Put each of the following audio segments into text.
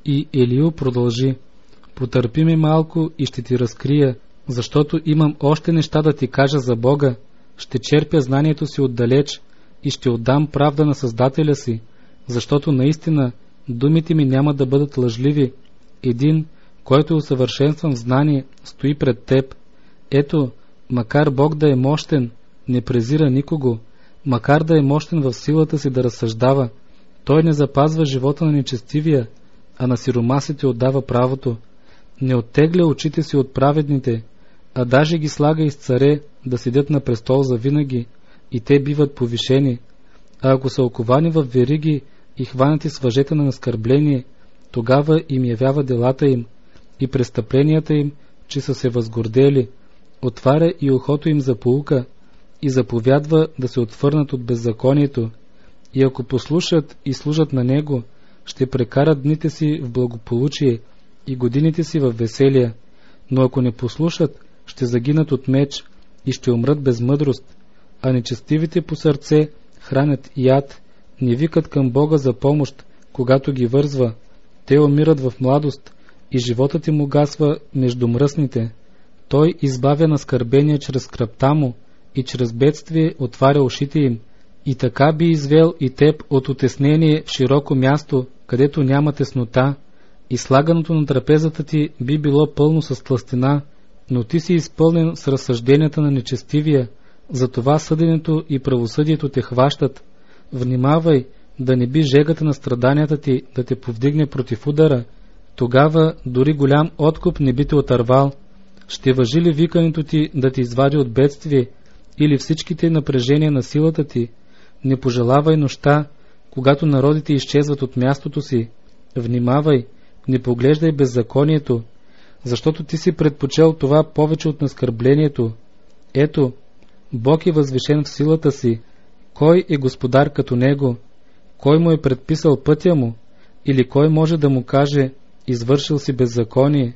И Елиу продължи: потърпи ми малко и ще ти разкрия, защото имам още неща да ти кажа за Бога. Ще черпя знанието си отдалеч и ще отдам правда на Създателя си, защото наистина думите ми няма да бъдат лъжливи. Един, който е усъвършенстван в знание, стои пред теб. Ето, макар Бог да е мощен, не презира никого, макар да е мощен в силата си да разсъждава, той не запазва живота на нечестивия, а на сиромасите отдава правото. Не оттегля очите си от праведните, а даже ги слага из царе да седят на престол за винаги, и те биват повишени. А ако са оковани в вериги и хванати с въжета на наскърбление, тогава им явява делата им и престъпленията им, че са се възгордели, отваря и ухото им за поука и заповядва да се отвърнат от беззаконието. И ако послушат и служат на него, ще прекарат дните си в благополучие и годините си в веселие. Но ако не послушат, ще загинат от меч и ще умрат без мъдрост. А нечестивите по сърце хранят яд, не викат към Бога за помощ, когато ги вързва. Те умират в младост и животът им угасва между мръсните. Той избавя на скърбения чрез скръбта му и чрез бедствие отваря ушите им. И така би извел и теб от утеснение в широко място, където няма теснота, и слаганото на трапезата ти би било пълно с тлъстина, но ти си изпълнен с разсъжденията на нечестивия, затова съденето и правосъдието те хващат. Внимавай да не би жегата на страданията ти да те повдигне против удара, тогава дори голям откуп не би те отървал. Ще важи ли викането ти да ти извади от бедствие или всичките напрежения на силата ти? Не пожелавай нощта, когато народите изчезват от мястото си. Внимавай, не поглеждай беззаконието, защото ти си предпочел това повече от наскърблението. Ето, Бог е възвишен в силата си. Кой е господар като него? Кой му е предписал пътя му? Или кой може да му каже: извършил си беззаконие?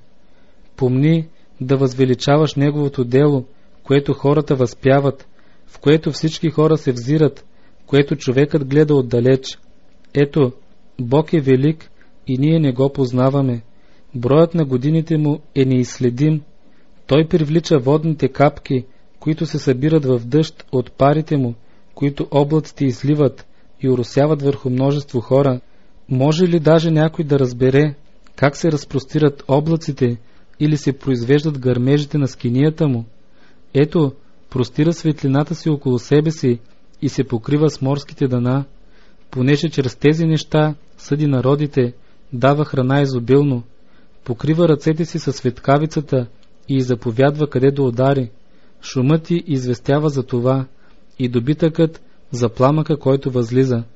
Помни да възвеличаваш неговото дело, което хората възпяват, в което всички хора се взират, което човекът гледа отдалеч. Ето, Бог е велик и ние не го познаваме. Броят на годините му е неизследим. Той привлича водните капки, които се събират в дъжд от парите му, които облаците изливат и оросяват върху множество хора. Може ли даже някой да разбере как се разпростират облаците или се произвеждат гърмежите на скинията му? Ето, простира светлината си около себе си и се покрива с морските дъна, понеже чрез тези неща съди народите, дава храна изобилно, покрива ръцете си със светкавицата и заповядва къде да удари. Шумът ти известява за това и добитъкът за пламъка, който възлиза.